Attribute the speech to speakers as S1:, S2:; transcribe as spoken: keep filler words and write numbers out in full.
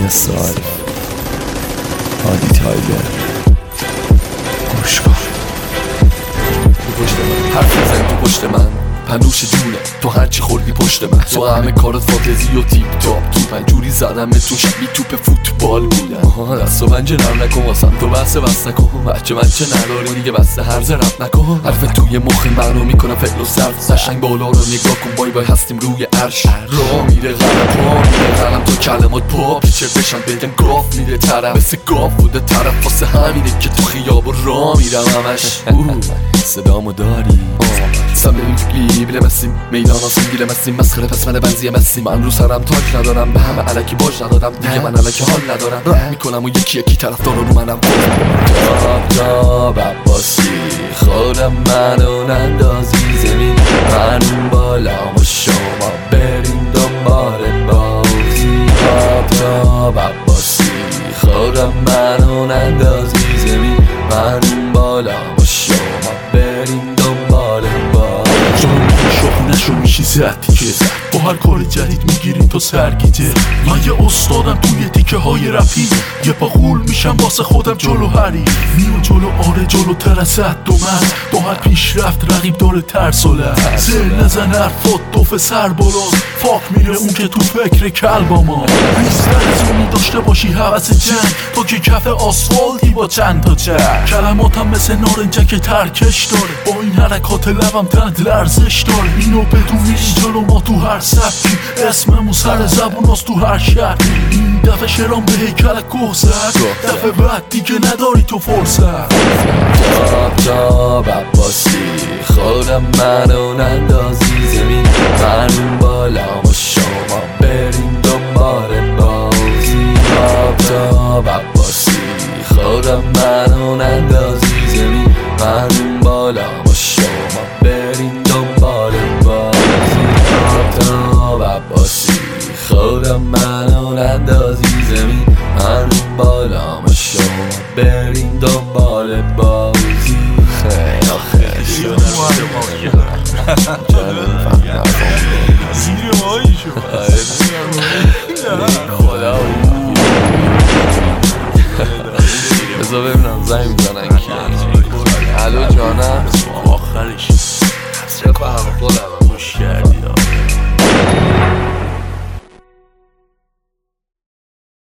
S1: الیاس عارف، هادی تایلر، گوش کن. تو پشت من حرف میزنی، تو پشت من پنوش جونه، تو هرچی خوردی پشت من. تو همه کارت فانتزی و تیپ تاپ، تو پنجوری زدم تو شبیه توپ فوتبال بودم. آها دست و پنجه نرم نکن واسم، تو بسته بس نکن بچه بچه نداری دیگه، بسته هرز رب نکن. حرف توی مخ منو میکنم فعل و صرف، قشنگ بالا رو نگاه کن، بای بای هستیم روی عرش. راه میره قلم پا میره قلم، تو کلمات پا پیچه بشن بگم گاف میره طرف، مثل گاف بوده طرف، واسه همینه که تو خیاب و راه میرم همش. صدامو داری سم بگی بیلمسیم میدان آسیم گیلمسیم، مسخره پس من بنزی مسیم. من رو سرم تاک ندارم، به همه علکی باج ندادم دیگه، من علکی حال ندارم. راه میکنم و یکی یکی طرفدار رو منم. داب داب عباسی خودم منو نندازی زمین، من بالام و شما بریم دنبال بازی. داب داب عباسی خودم منو نندازی زمین، من بالام و شما بریم دنبال بازی.
S2: شو میشی زد دیگه، با هر کار جدید میگیریم تو سرگیجه. من یه استادم توی تیکه های رپی، یه پا غول میشم واسه خودم جلو هری. میو جلو آره جلو ترسد دو من، با هر پیشرفت رقیب داره ترس و لرز. زل نزن حرفات دوف سر بالاست، فاک میره اون که تو فکر کلبا ما. بیشتر از اونی داشته باشی حوث جنگ، تو که کف آسفالتی با چند تا چرک. کلماتم مثل نارنجک که ترکش داره، با این حرکات لبم تنت لرزش داره. اینو بدونی جلو ما تو هر سبکی، اسممون سر زبون هست تو هر شهر. این دفعه شرام به هیکل گوه زد، دفعه بعد دیگه نداری تو فرصت.
S1: داب داب عباسی خودم منو نندازی زمین، من بالام و شما بریم دنبال بازی. داب داب عباسی خودم منو نندازی زمین، من بالام و شما بریم دنبال بازی. داب داب عباسی خودم منو نندازی زمین، من بالام و شما بریم دنبال بازی. خیلی خیلی بذار ببینم زنگ میزنن کیه. الو جانم،
S2: آخرش
S1: چه کنم خودم
S2: خوش کردی.